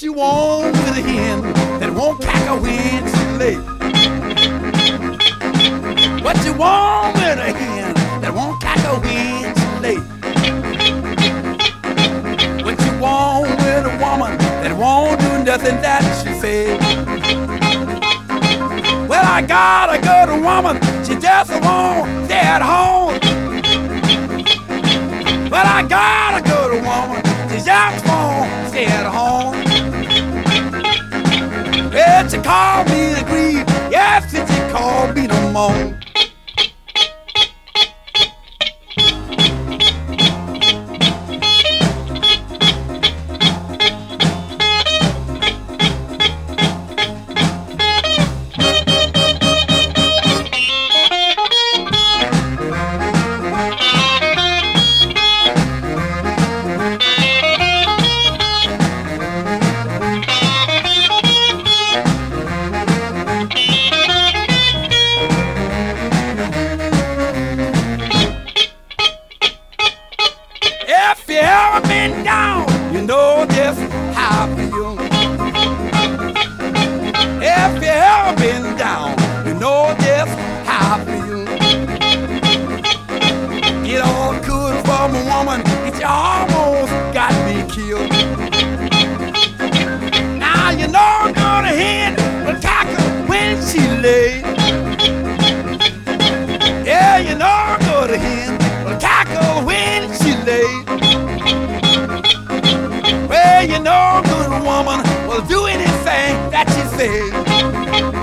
you want with a hen that won't cackle when she lay? What you want with a hen that won't cackle when she lay? What you want with a woman that won't do nothing that she say? Well, I got a good woman, she just won't stay at home. Well, I got a good woman, she just won't stay at home. Well, she called me to grieve, yes, and she called me to moan. If you ever been down, you know just how I feel. If you ever been down, you know just how I feel. Get all good from a woman, it almost got me killed. Now you know I'm gonna hit the tackle when she lay. Yeah, you know I'm gonna hit the tackle when she lay. Well, you know, good woman will do anything that you say.